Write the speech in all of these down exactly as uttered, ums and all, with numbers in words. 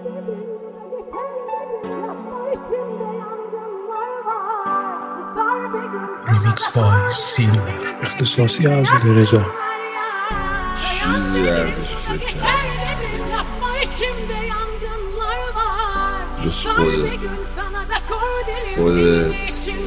Remix by Silver اختصاصی از رضا. چیزی ارزش فکر کردم جز خودت خودت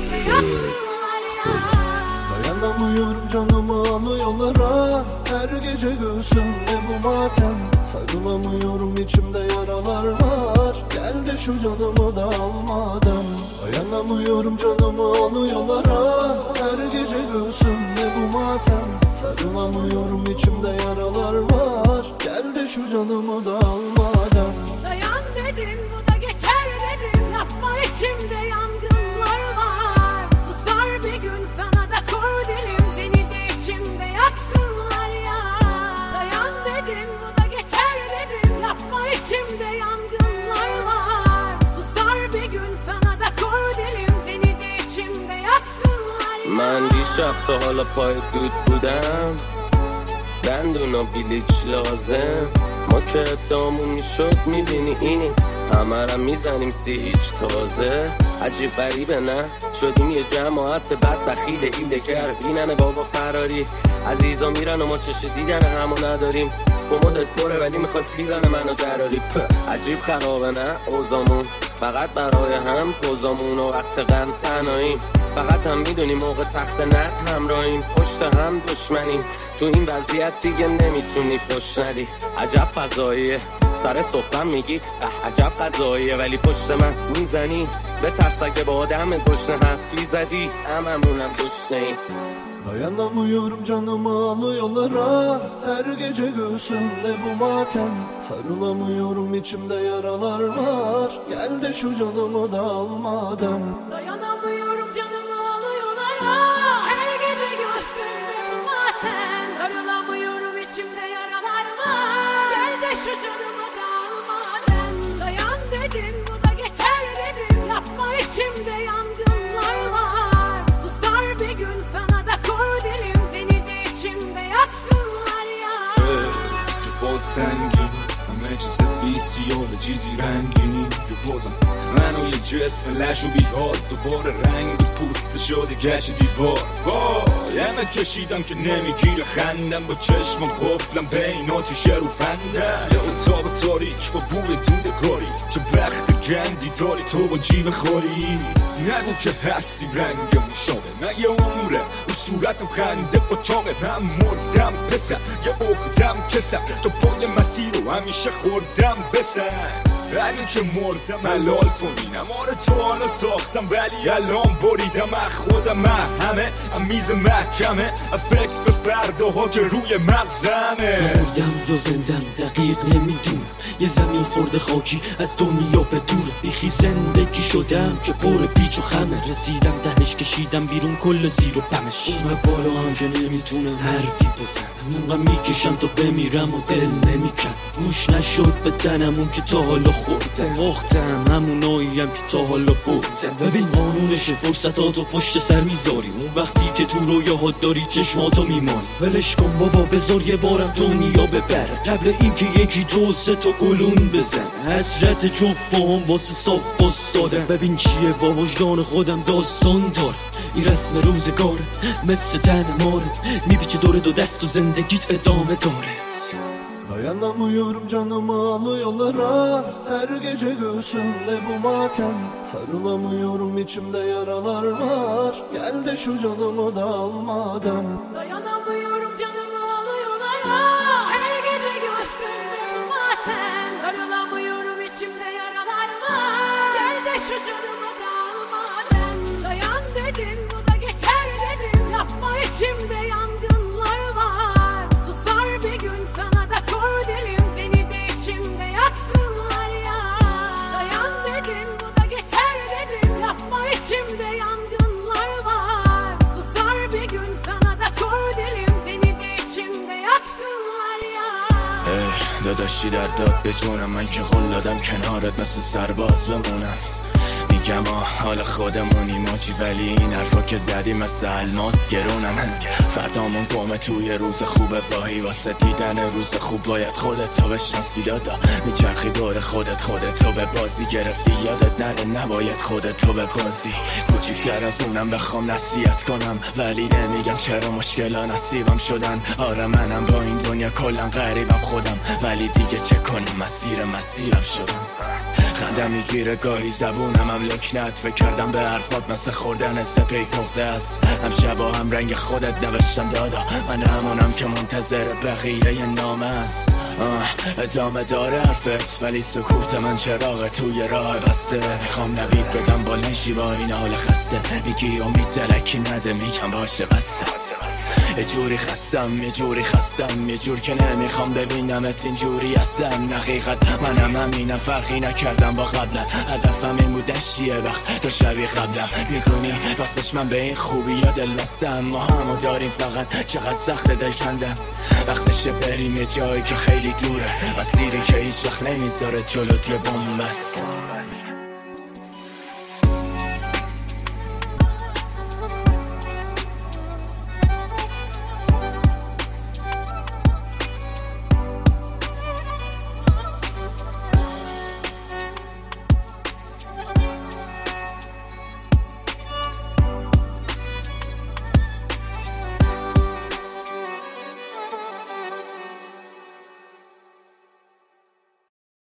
Dayanamıyorum canımı alıyorlara her gece göğsümde bu matem. Sarılamıyorum içimde yaralar var. Gel de şu canımı da almadan. Dayanamıyorum canımı alıyorlara her gece göğsümde bu matem. Sarılamıyorum içimde yaralar var. Gel de şu canımı da almadan. Dayan dedim bu da geçer dedim. Yapma içimde yangınlar var. Susar bir gün sana da kor dilim. Seni de içimde yaksınlar ya. Dayan dedim bu da geçer dedim. Yapma içimde yangınlar var. Susar bir gün sana da kor dilim. Seni de içimde yaksınlar ya. من دیشب تا حالا پای دود بودم دندون و بلیچ لازم ما که ادامون میشد میبینی اینیم همه را میزنیم سی هیچ تازه عجیب غریبه نه شدیم یه جماعت بد بخیل ایلگر بینن بابا فراری عزیزا میرن و ما چش دیدن همو نداریم کمدت پره ولی میخواد تیرن منو دراری عجیب خرابه نه اوزامون فقط برای هم پوزامون و وقت غم تنهاییم فقط هم میدونیم موقع تخت نرد همراهیم پشت هم دشمنیم تو این وضعیت دیگه نمیتونی فش ندی عجب فضاییه سر سفرم میگی اه عجب قضاییه ولی پشت من میزنی به ترس اگه با آدم گشنه حرفی زدی هممونم گشنه‌ایم Dayanamıyorum canımı alıyorlara her gece göğsümde bu matem. Sarılamıyorum içimde yaralar var. Gel de şu canımı da almadan. Dayanamıyorum canımı alıyorlara her gece göğsümde bu matem. Sarılamıyorum içimde yaralar var. Gel de şu canımı da almadan. Dayan dedim bu da geçer dedim. Yapma içimde yangınlar var. Susar bir gün sana da kor dilim. Seni de içimde yaksınlar ya. جفا سنگینی همه چی سفید سیاه چیزی رنگینی رو بازم من و یه جسم لش و بیحال دوباره رنگ پوست شده گشت دیوار وای همه کشیدم که نمیگیره خندم با چشمم قفلم بین آتیشه رو فندم یه اتاق تاریک با بوی دودگاری چه بخت گندی داری تو با جیب خوری نگو که هستی رنگم شامه من یه عمره رو صورتم خنده با چاقه من مردم پسر یه عقدم کسم تو پای مسیر رو همیشه خوردم بسن ولی که مردم حلال کنینم آره تو حالا ساختم ولی الان بریدم از خودم من همه میز محکمه فکر به فرداها که روی مغزمه مردم یا زندم دقیق نمیدونم یه زمین خورده خاکی از دنیا به دوره بیخی زندگی شدم که پر پیچ و خمه رسیدم دهش کشیدم بیرون کل زیر و پمش اون بالا هم که نمیتونم حرفی بزنم اونقدر میکشم تا بمیرم و دل نمیکن گوش نشد به تنم اون که تا حالا خوردم باختم هموناییم که تا حالا بردم ببین قانونش فرصتاتو پشت سر میذاری اون وقتی که تو رویاها داری چشماتو میمانی ولش کن بابا بذار یه بارم دنیا ببره قبل اینکه یکی دو سه تا گلون بزن حسرت جفام واسه صاف واسدادم ببین چیه با وجدان خودم داستان داره این رسم روزگاره مثل تن ماره میپیچه دور دو دست و زندگیت ادامه داره Dayanamıyorum canımı alıyorlara her gece göğsümde bu matem. Sarılamıyorum içimde yaralar var. Gel de şu canımı da almadan. Dayanamıyorum canımı alıyorlara her gece göğsümde bu matem. Sarılamıyorum içimde yaralar var. Gel de şu canımı da almadan. Dayan dedim bu da geçer dedim. Yapma içimde yangınlar var. Susar bir gün sana da kor dilim. Seni de içimde yaksınlar ya. Dayan dedim bu da geçer dedim. Yapma içimde yangınlar var. Susar bir gün sana da kor dilim. Seni de içimde yaksınlar ya. داداشی در داد به جونم من که خلادم کنارت مثل سرباز بمونم میگم آه حال خودمونی ماجی، ولی این حرفا که زدی مثل الماس گرونن. فردامون گمه توی روز خوبه، واهی واسه دیدن روز خوب باید خودت تو بشناسی دادا. میچرخی دور خودت، خودت تو به بازی گرفتی یادت نره نباید خودت تو به بازی. کوچیکتر از اونم بخوام نصیحت کنم، ولی نمیگم چرا مشکلا نصیبم شدن. آره منم با این دنیا کلا غریبم خودم، ولی دیگه چه کنم مسیر مسیرم شدم. خندم میگیره گاهی زبونم هم لکنت، فکر کردم به حرفات مثل خوردن سپیک نقطه است. هم شبا هم رنگ خودت نوشتم دادا، من همونم که منتظر بقیه نامه است. ادامه داره حرفت ولی سکوت من چراغ توی راه بسته. میخوام نوید بدم با نشی با این حال خسته، میگی امید دلکی نده میگم باشه بسته. یه جوری خستم یه جوری خستم یه جور که نمیخوام ببینمت اینجوری اصلا. حقیقت منم همینم فرقی نکردم با قبلا، هدفم این بود نشیه وقت تو شبیه قبلم. میدونی راستش من به این خوبی یا دل بستم، ما همو داریم فقط چقدر سخت دل کندم. وقتشه بریم یه جایی که خیلی دوره، مسیری که هیچ وقت نمیذاره جلوت یه بوم بس.